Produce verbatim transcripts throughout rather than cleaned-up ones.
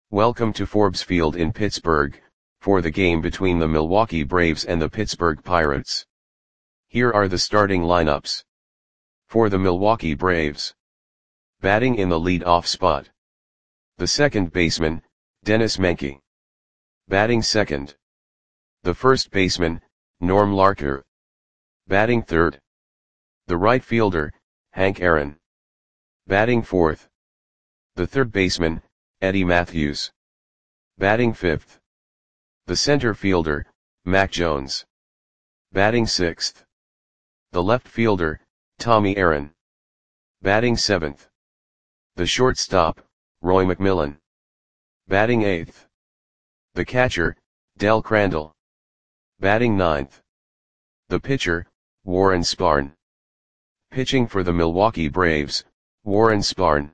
Welcome to Forbes Field in Pittsburgh, for the game between the Milwaukee Braves and the Pittsburgh Pirates. Here are the starting lineups. For the Milwaukee Braves. Batting in the lead-off spot. The second baseman, Dennis Menke. Batting second. The first baseman, Norm Larker. Batting third. The right fielder, Hank Aaron. Batting fourth. The third baseman, Eddie Mathews. Batting fifth. The center fielder, Mac Jones. Batting sixth. The left fielder, Tommy Aaron. Batting seventh. The shortstop, Roy McMillan. Batting eighth. The catcher, Del Crandall. Batting ninth. The pitcher, Warren Spahn. Pitching for the Milwaukee Braves, Warren Spahn.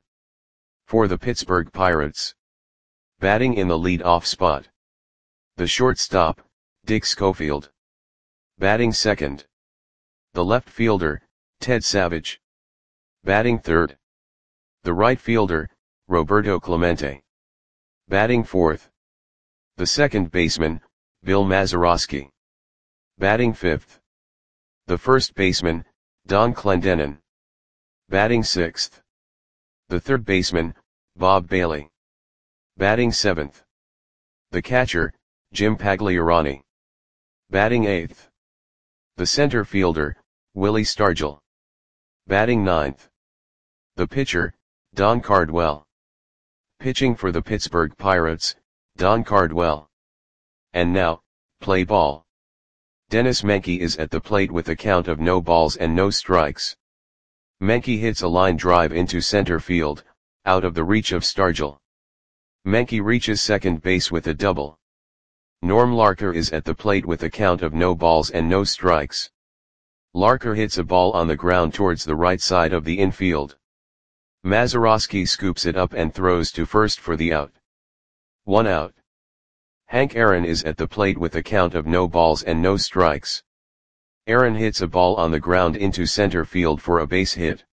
For the Pittsburgh Pirates. Batting in the lead-off spot. The shortstop, Dick Schofield. Batting second. The left fielder, Ted Savage. Batting third. The right fielder, Roberto Clemente. Batting fourth. The second baseman, Bill Mazeroski. Batting fifth. The first baseman, Don Clendenon. Batting sixth. The third baseman, Bob Bailey. Batting seventh. The catcher, Jim Pagliarani. Batting eighth. The center fielder, Willie Stargell. Batting ninth. The pitcher, Don Cardwell. Pitching for the Pittsburgh Pirates, Don Cardwell. And now, play ball. Dennis Menke is at the plate with a count of no balls and no strikes. Menke hits a line drive into center field, out of the reach of Stargell. Menke reaches second base with a double. Norm Larker is at the plate with a count of no balls and no strikes. Larker hits a ball on the ground towards the right side of the infield. Mazeroski scoops it up and throws to first for the out. One out. Hank Aaron is at the plate with a count of no balls and no strikes. Aaron hits a ball on the ground into center field for a base hit.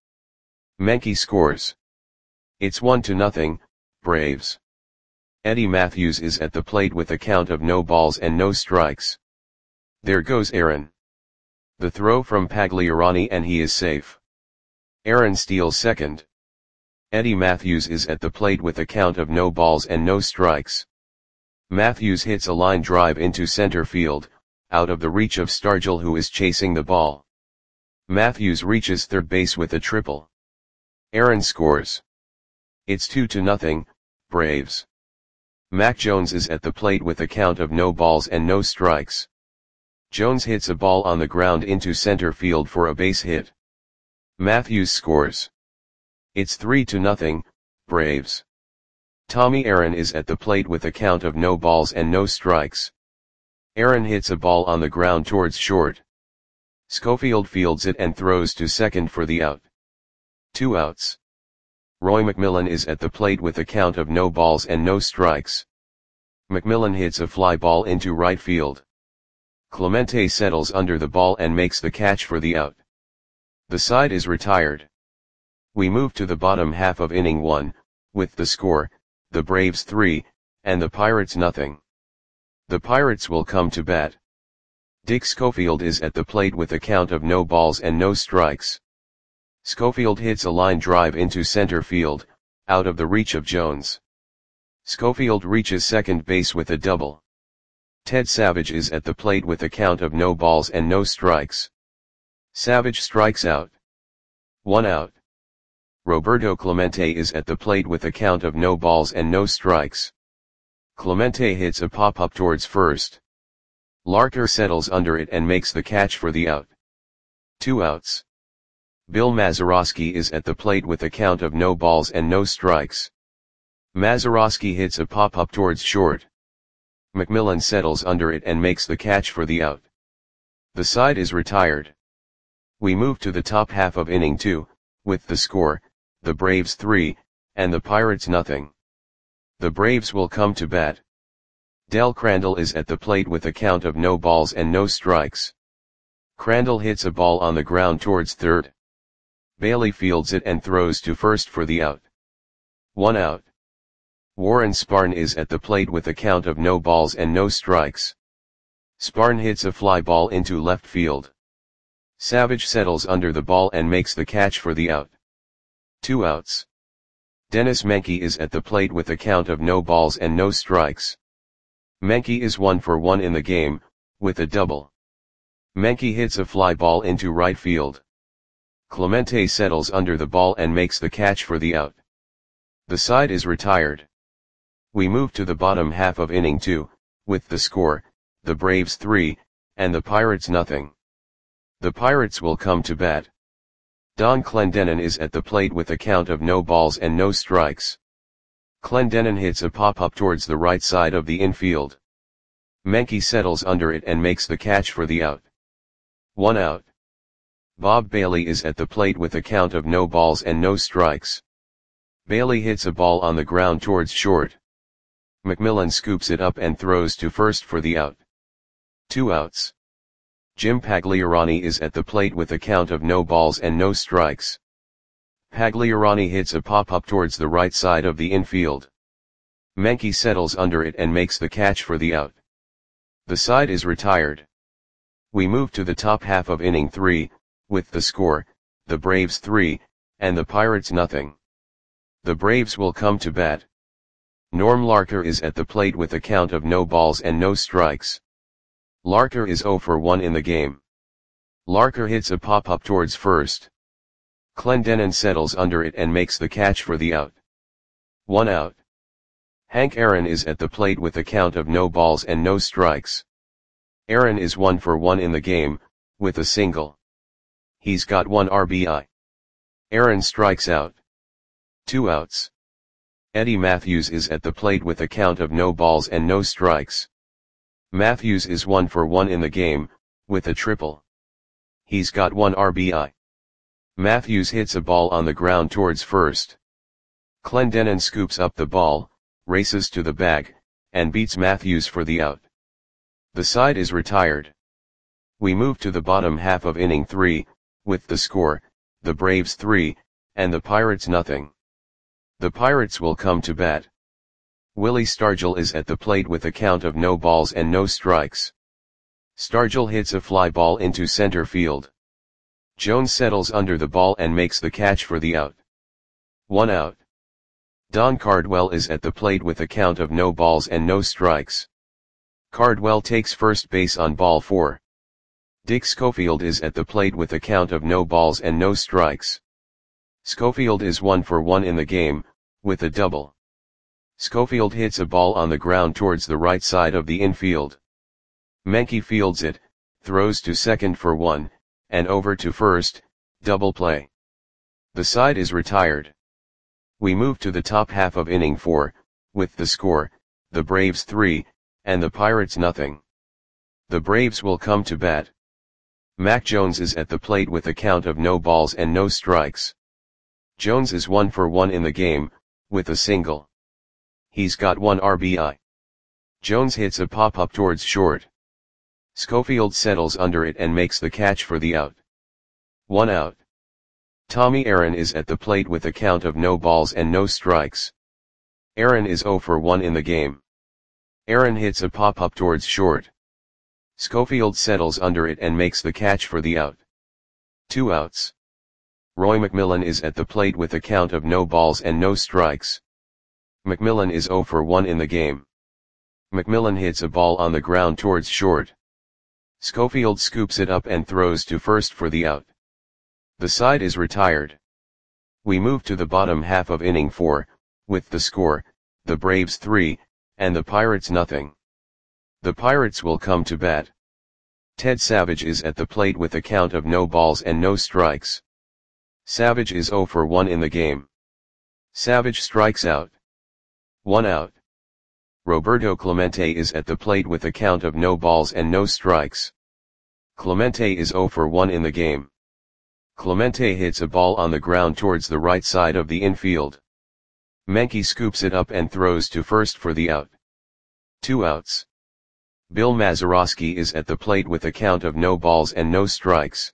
Menke scores. It's one to nothing, Braves. Eddie Mathews is at the plate with a count of no balls and no strikes. There goes Aaron. The throw from Pagliarani and he is safe. Aaron steals second. Eddie Mathews is at the plate with a count of no balls and no strikes. Mathews hits a line drive into center field, out of the reach of Stargell who is chasing the ball. Mathews reaches third base with a triple. Aaron scores. It's two to nothing, Braves. Mac Jones is at the plate with a count of no balls and no strikes. Jones hits a ball on the ground into center field for a base hit. Mathews scores. It's three to nothing, Braves. Tommy Aaron is at the plate with a count of no balls and no strikes. Aaron hits a ball on the ground towards short. Schofield fields it and throws to second for the out. Two outs. Roy McMillan is at the plate with a count of no balls and no strikes. McMillan hits a fly ball into right field. Clemente settles under the ball and makes the catch for the out. The side is retired. We move to the bottom half of inning one, with the score, the Braves three, and the Pirates nothing. The Pirates will come to bat. Dick Schofield is at the plate with a count of no balls and no strikes. Schofield hits a line drive into center field, out of the reach of Jones. Schofield reaches second base with a double. Ted Savage is at the plate with a count of no balls and no strikes. Savage strikes out. One out. Roberto Clemente is at the plate with a count of no balls and no strikes. Clemente hits a pop-up towards first. Larker settles under it and makes the catch for the out. Two outs. Bill Mazeroski is at the plate with a count of no balls and no strikes. Mazeroski hits a pop-up towards short. McMillan settles under it and makes the catch for the out. The side is retired. We move to the top half of inning two, with the score, the Braves three, and the Pirates nothing. The Braves will come to bat. Del Crandall is at the plate with a count of no balls and no strikes. Crandall hits a ball on the ground towards third. Bailey fields it and throws to first for the out. One out. Warren Sparn is at the plate with a count of no balls and no strikes. Sparn hits a fly ball into left field. Savage settles under the ball and makes the catch for the out. Two outs. Dennis Menke is at the plate with a count of no balls and no strikes. Menke is one for one in the game, with a double. Menke hits a fly ball into right field. Clemente settles under the ball and makes the catch for the out. The side is retired. We move to the bottom half of inning two, with the score, the Braves three, and the Pirates nothing. The Pirates will come to bat. Don Clendenon is at the plate with a count of no balls and no strikes. Clendenon hits a pop-up towards the right side of the infield. Menke settles under it and makes the catch for the out. One out. Bob Bailey is at the plate with a count of no balls and no strikes. Bailey hits a ball on the ground towards short. McMillan scoops it up and throws to first for the out. Two outs. Jim Pagliarani is at the plate with a count of no balls and no strikes. Pagliarani hits a pop-up towards the right side of the infield. Menke settles under it and makes the catch for the out. The side is retired. We move to the top half of inning three, with the score, the Braves three, and the Pirates nothing. The Braves will come to bat. Norm Larker is at the plate with a count of no balls and no strikes. Larker is oh for one in the game. Larker hits a pop-up towards first. Clendenon settles under it and makes the catch for the out. One out. Hank Aaron is at the plate with a count of no balls and no strikes. Aaron is one for one in the game, with a single. He's got one R B I. Aaron strikes out. Two outs. Eddie Matthews is at the plate with a count of no balls and no strikes. Matthews is one for one in the game, with a triple. He's got one R B I. Matthews hits a ball on the ground towards first. Clendenon scoops up the ball, races to the bag, and beats Matthews for the out. The side is retired. We move to the bottom half of inning three, with the score, the Braves three, and the Pirates nothing. The Pirates will come to bat. Willie Stargell is at the plate with a count of no balls and no strikes. Stargell hits a fly ball into center field. Jones settles under the ball and makes the catch for the out. One out. Don Cardwell is at the plate with a count of no balls and no strikes. Cardwell takes first base on ball four. Dick Schofield is at the plate with a count of no balls and no strikes. Schofield is one for one in the game, with a double. Schofield hits a ball on the ground towards the right side of the infield. Menke fields it, throws to second for one, and over to first, double play. The side is retired. We move to the top half of inning four, with the score, the Braves three, and the Pirates nothing. The Braves will come to bat. Mac Jones is at the plate with a count of no balls and no strikes. Jones is one for one in the game, with a single. He's got one R B I. Jones hits a pop-up towards short. Schofield settles under it and makes the catch for the out. One out. Tommy Aaron is at the plate with a count of no balls and no strikes. Aaron is oh for one in the game. Aaron hits a pop-up towards short. Schofield settles under it and makes the catch for the out. Two outs. Roy McMillan is at the plate with a count of no balls and no strikes. McMillan is oh for one in the game. McMillan hits a ball on the ground towards short. Schofield scoops it up and throws to first for the out. The side is retired. We move to the bottom half of inning four, with the score, the Braves three, and the Pirates nothing. The Pirates will come to bat. Ted Savage is at the plate with a count of no balls and no strikes. Savage is oh for one in the game. Savage strikes out. One out. Roberto Clemente is at the plate with a count of no balls and no strikes. Clemente is oh for one in the game. Clemente hits a ball on the ground towards the right side of the infield. Menke scoops it up and throws to first for the out. Two outs. Bill Mazeroski is at the plate with a count of no balls and no strikes.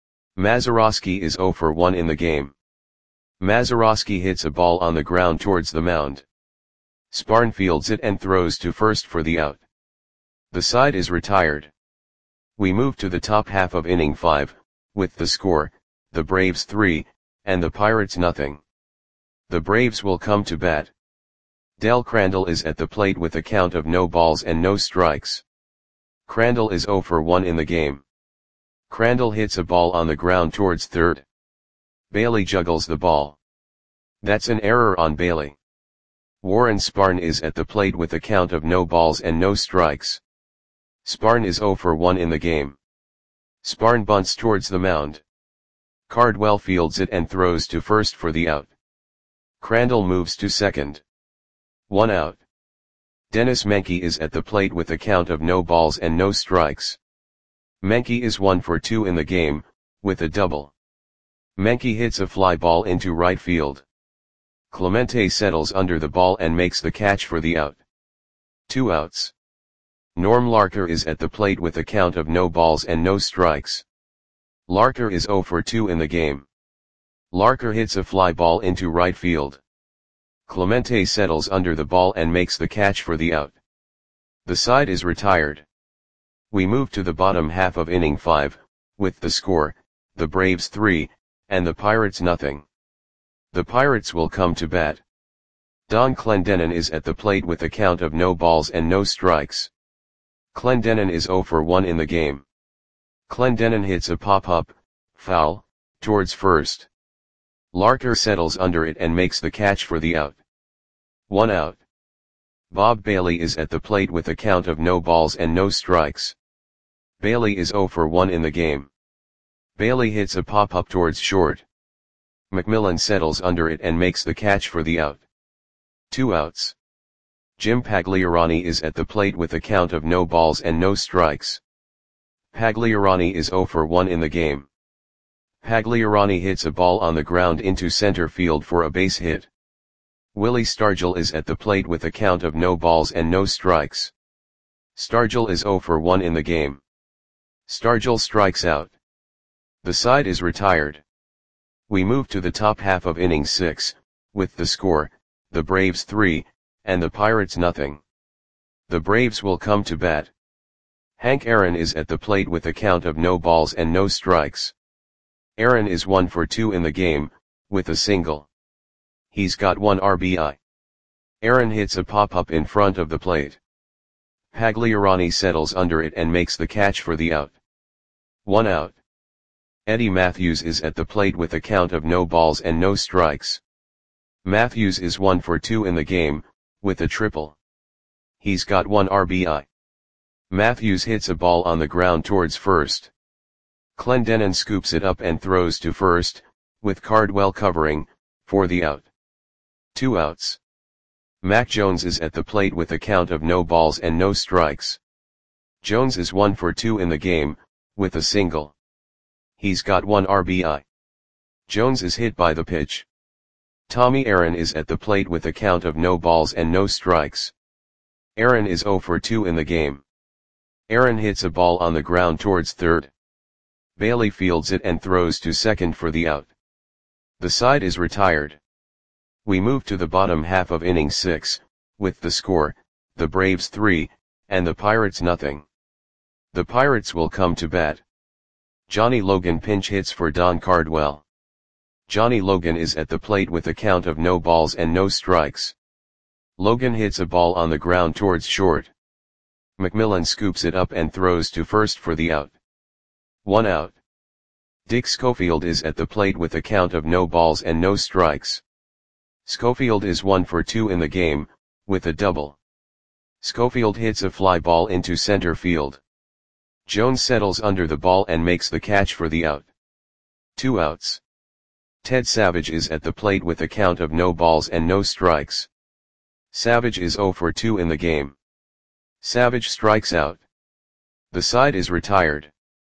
Mazeroski is oh for one in the game. Mazeroski hits a ball on the ground towards the mound. Sparn fields it and throws to first for the out. The side is retired. We move to the top half of inning five, with the score, the Braves three, and the Pirates nothing. The Braves will come to bat. Del Crandall is at the plate with a count of no balls and no strikes. Crandall is oh for one in the game. Crandall hits a ball on the ground towards third. Bailey juggles the ball. That's an error on Bailey. Warren Sparn is at the plate with a count of no balls and no strikes. Sparn is oh for one in the game. Sparn bunts towards the mound. Cardwell fields it and throws to first for the out. Crandall moves to second. One out. Dennis Menke is at the plate with a count of no balls and no strikes. Menke is one for two in the game, with a double. Menke hits a fly ball into right field. Clemente settles under the ball and makes the catch for the out. Two outs. Norm Larker is at the plate with a count of no balls and no strikes. Larker is oh for two in the game. Larker hits a fly ball into right field. Clemente settles under the ball and makes the catch for the out. The side is retired. We move to the bottom half of inning five, with the score, the Braves three, and the Pirates nothing. The Pirates will come to bat. Don Clendenon is at the plate with a count of no balls and no strikes. Clendenon is oh for one in the game. Clendenon hits a pop-up, foul, towards first. Larker settles under it and makes the catch for the out. One out. Bob Bailey is at the plate with a count of no balls and no strikes. Bailey is oh for one in the game. Bailey hits a pop-up towards short. McMillan settles under it and makes the catch for the out. Two outs. Jim Pagliarani is at the plate with a count of no balls and no strikes. Pagliarani is oh for one in the game. Pagliarani hits a ball on the ground into center field for a base hit. Willie Stargell is at the plate with a count of no balls and no strikes. Stargell is oh for one in the game. Stargell strikes out. The side is retired. We move to the top half of inning six, with the score, the Braves three, and the Pirates nothing. The Braves will come to bat. Hank Aaron is at the plate with a count of no balls and no strikes. Aaron is one for two in the game, with a single. He's got one R B I. Aaron hits a pop-up in front of the plate. Pagliarani settles under it and makes the catch for the out. One out. Eddie Matthews is at the plate with a count of no balls and no strikes. Matthews is one for two in the game, with a triple. He's got one R B I. Matthews hits a ball on the ground towards first. Clendenon scoops it up and throws to first, with Cardwell covering, for the out. Two outs. Mac Jones is at the plate with a count of no balls and no strikes. Jones is one for two in the game, with a single. He's got one R B I. Jones is hit by the pitch. Tommy Aaron is at the plate with a count of no balls and no strikes. Aaron is oh for two in the game. Aaron hits a ball on the ground towards third. Bailey fields it and throws to second for the out. The side is retired. We move to the bottom half of inning six, with the score, the Braves three, and the Pirates nothing. The Pirates will come to bat. Johnny Logan pinch hits for Don Cardwell. Johnny Logan is at the plate with a count of no balls and no strikes. Logan hits a ball on the ground towards short. McMillan scoops it up and throws to first for the out. One out. Dick Schofield is at the plate with a count of no balls and no strikes. Schofield is one for two in the game, with a double. Schofield hits a fly ball into center field. Jones settles under the ball and makes the catch for the out. Two outs. Ted Savage is at the plate with a count of no balls and no strikes. Savage is oh for two in the game. Savage strikes out. The side is retired.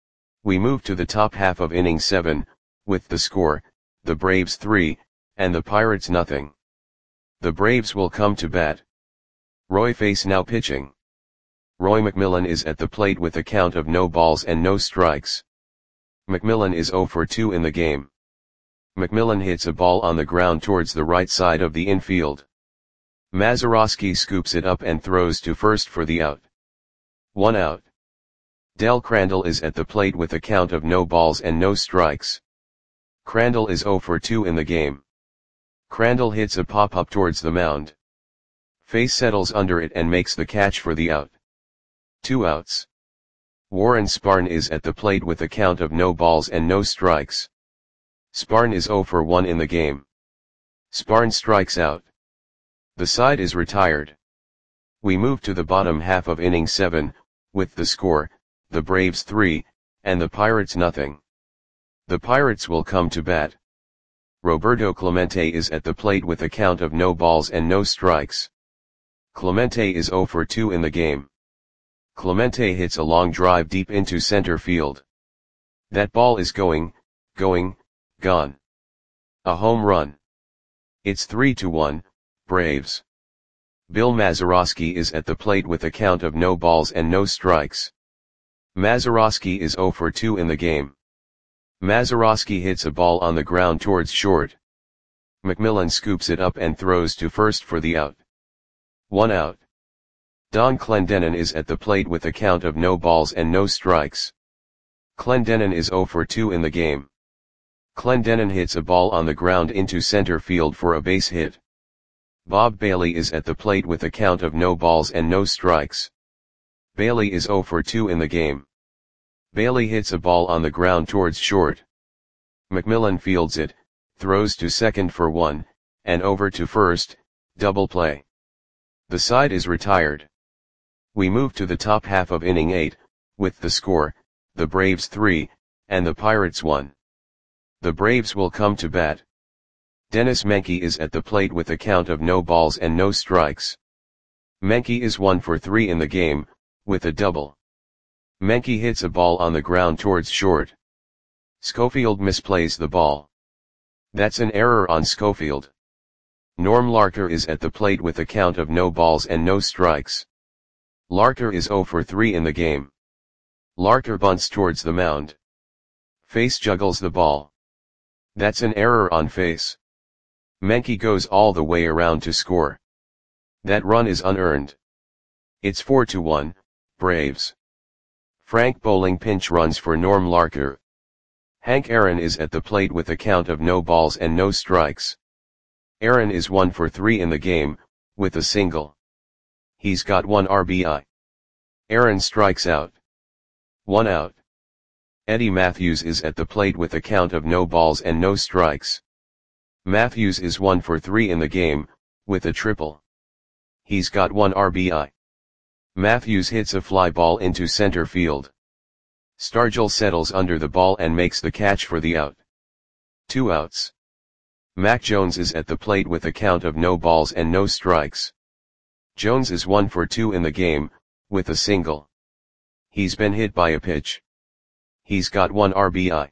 We move to the top half of inning seven, with the score, the Braves three, and the Pirates nothing. The Braves will come to bat. Roy Face now pitching. Roy McMillan is at the plate with a count of no balls and no strikes. McMillan is oh for two in the game. McMillan hits a ball on the ground towards the right side of the infield. Mazeroski scoops it up and throws to first for the out. One out. Del Crandall is at the plate with a count of no balls and no strikes. Crandall is zero for two in the game. Crandall hits a pop-up towards the mound. Face settles under it and makes the catch for the out. Two outs. Warren Sparn is at the plate with a count of no balls and no strikes. Sparn is zero for one in the game. Sparn strikes out. The side is retired. We move to the bottom half of inning seven, with the score, the Braves three, and the Pirates nothing. The Pirates will come to bat. Roberto Clemente is at the plate with a count of no balls and no strikes. Clemente is zero for two in the game. Clemente hits a long drive deep into center field. That ball is going, going, gone. A home run. It's three to one, Braves. Bill Mazeroski is at the plate with a count of no balls and no strikes. Mazeroski is zero for two in the game. Mazeroski hits a ball on the ground towards short. McMillan scoops it up and throws to first for the out. One out. Don Clendenon is at the plate with a count of no balls and no strikes. Clendenon is zero for two in the game. Clendenon hits a ball on the ground into center field for a base hit. Bob Bailey is at the plate with a count of no balls and no strikes. Bailey is zero for two in the game. Bailey hits a ball on the ground towards short. McMillan fields it, throws to second for one, and over to first, double play. The side is retired. We move to the top half of inning eight, with the score, the Braves three, and the Pirates one. The Braves will come to bat. Dennis Menke is at the plate with a count of no balls and no strikes. Menke is one for three in the game, with a double. Menke hits a ball on the ground towards short. Schofield misplays the ball. That's an error on Schofield. Norm Larker is at the plate with a count of no balls and no strikes. Larker is zero for three in the game. Larker bunts towards the mound. Face juggles the ball. That's an error on Face. Menke goes all the way around to score. That run is unearned. It's four to one, Braves. Frank Bowling pinch runs for Norm Larker. Hank Aaron is at the plate with a count of no balls and no strikes. Aaron is one for three in the game, with a single. He's got one R B I. Aaron strikes out. One out. Eddie Matthews is at the plate with a count of no balls and no strikes. Matthews is one for three in the game, with a triple. He's got one R B I. Matthews hits a fly ball into center field. Stargell settles under the ball and makes the catch for the out. Two outs. Mac Jones is at the plate with a count of no balls and no strikes. Jones is one for two in the game, with a single. He's been hit by a pitch. He's got one R B I.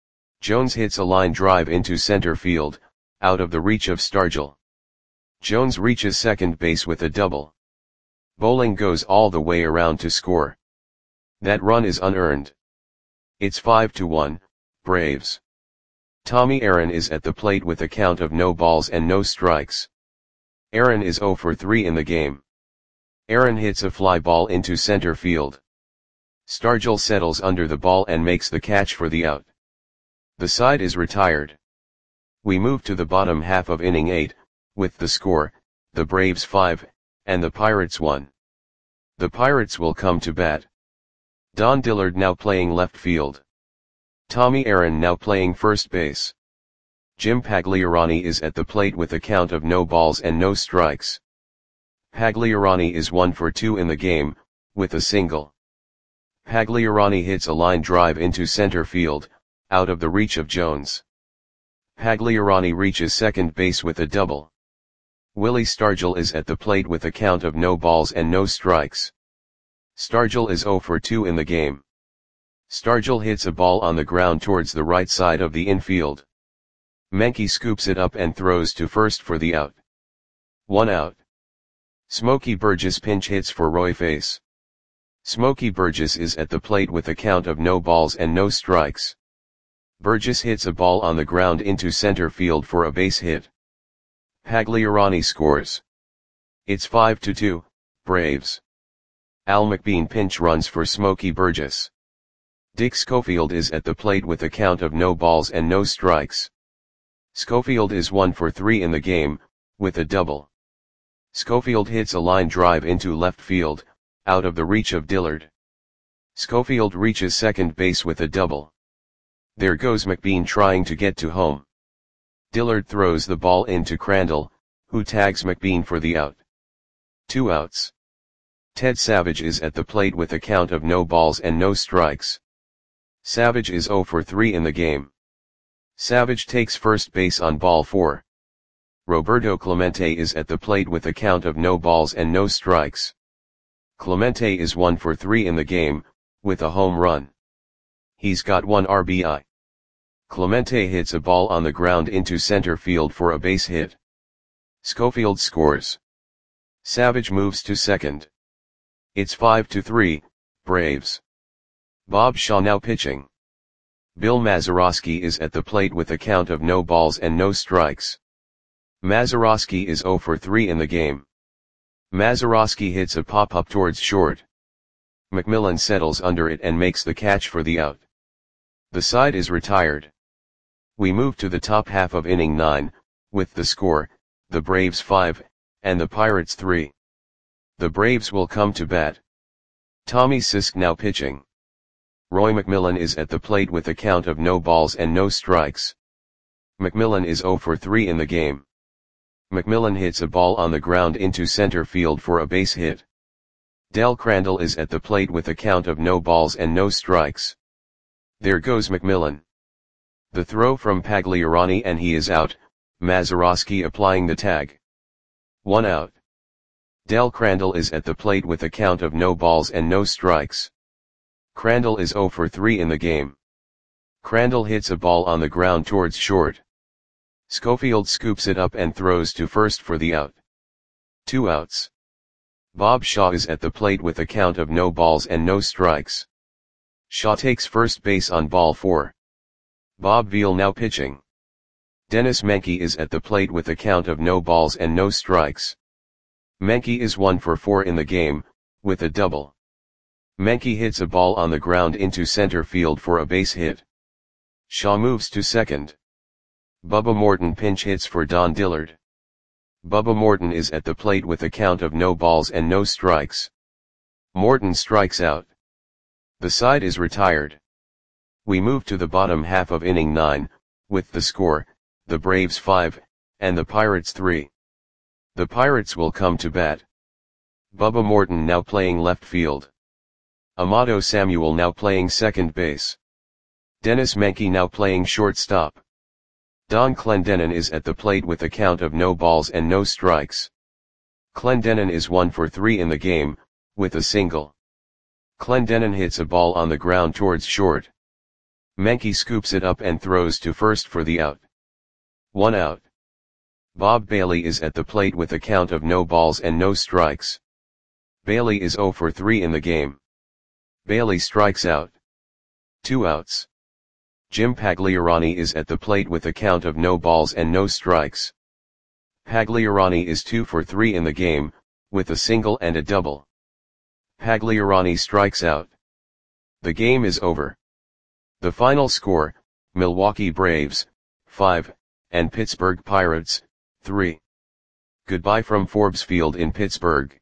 Jones hits a line drive into center field, out of the reach of Stargell. Jones reaches second base with a double. Bowling goes all the way around to score. That run is unearned. It's five to one, Braves. Tommy Aaron is at the plate with a count of no balls and no strikes. Aaron is zero for three in the game. Aaron hits a fly ball into center field. Stargell settles under the ball and makes the catch for the out. The side is retired. We move to the bottom half of inning eight, with the score, the Braves five, and the Pirates one. The Pirates will come to bat. Don Dillard now playing left field. Tommy Aaron now playing first base. Jim Pagliarani is at the plate with a count of no balls and no strikes. Pagliarani is one for two in the game, with a single. Pagliarani hits a line drive into center field, out of the reach of Jones. Pagliarani reaches second base with a double. Willie Stargell is at the plate with a count of no balls and no strikes. Stargell is zero for two in the game. Stargell hits a ball on the ground towards the right side of the infield. Menke scoops it up and throws to first for the out. One out. Smokey Burgess pinch hits for Roy Face. Smokey Burgess is at the plate with a count of no balls and no strikes. Burgess hits a ball on the ground into center field for a base hit. Pagliarani scores. It's five to two, Braves. Al McBean pinch runs for Smokey Burgess. Dick Schofield is at the plate with a count of no balls and no strikes. Schofield is one for three in the game, with a double. Schofield hits a line drive into left field, out of the reach of Dillard. Schofield reaches second base with a double. There goes McBean trying to get to home. Dillard throws the ball into Crandall, who tags McBean for the out. Two outs. Ted Savage is at the plate with a count of no balls and no strikes. Savage is zero for three in the game. Savage takes first base on ball four. Roberto Clemente is at the plate with a count of no balls and no strikes. Clemente is one for three in the game, with a home run. He's got one R B I. Clemente hits a ball on the ground into center field for a base hit. Schofield scores. Savage moves to second. It's five to three, Braves. Bob Shaw now pitching. Bill Mazeroski is at the plate with a count of no balls and no strikes. Mazeroski is zero for three in the game. Mazeroski hits a pop-up towards short. McMillan settles under it and makes the catch for the out. The side is retired. We move to the top half of inning nine, with the score, the Braves five, and the Pirates three. The Braves will come to bat. Tommy Sisk now pitching. Roy McMillan is at the plate with a count of no balls and no strikes. McMillan is zero for three in the game. McMillan hits a ball on the ground into center field for a base hit. Del Crandall is at the plate with a count of no balls and no strikes. There goes McMillan. The throw from Pagliarani and he is out, Mazeroski applying the tag. One out. Del Crandall is at the plate with a count of no balls and no strikes. Crandall is zero for three in the game. Crandall hits a ball on the ground towards short. Schofield scoops it up and throws to first for the out. Two outs. Bob Shaw is at the plate with a count of no balls and no strikes. Shaw takes first base on ball four. Bob Veal now pitching. Dennis Menke is at the plate with a count of no balls and no strikes. Menke is one for four in the game, with a double. Menke hits a ball on the ground into center field for a base hit. Shaw moves to second. Bubba Morton pinch hits for Don Dillard. Bubba Morton is at the plate with a count of no balls and no strikes. Morton strikes out. The side is retired. We move to the bottom half of inning nine, with the score, the Braves five, and the Pirates three. The Pirates will come to bat. Bubba Morton now playing left field. Amato Samuel now playing second base. Dennis Menke now playing shortstop. Don Clendenon is at the plate with a count of no balls and no strikes. Clendenon is one for three in the game, with a single. Clendenon hits a ball on the ground towards short. Menke scoops it up and throws to first for the out. One out. Bob Bailey is at the plate with a count of no balls and no strikes. Bailey is zero for three in the game. Bailey strikes out. Two outs. Jim Pagliarani is at the plate with a count of no balls and no strikes. Pagliarani is two for three in the game, with a single and a double. Pagliarani strikes out. The game is over. The final score, Milwaukee Braves, five, and Pittsburgh Pirates, three. Goodbye from Forbes Field in Pittsburgh.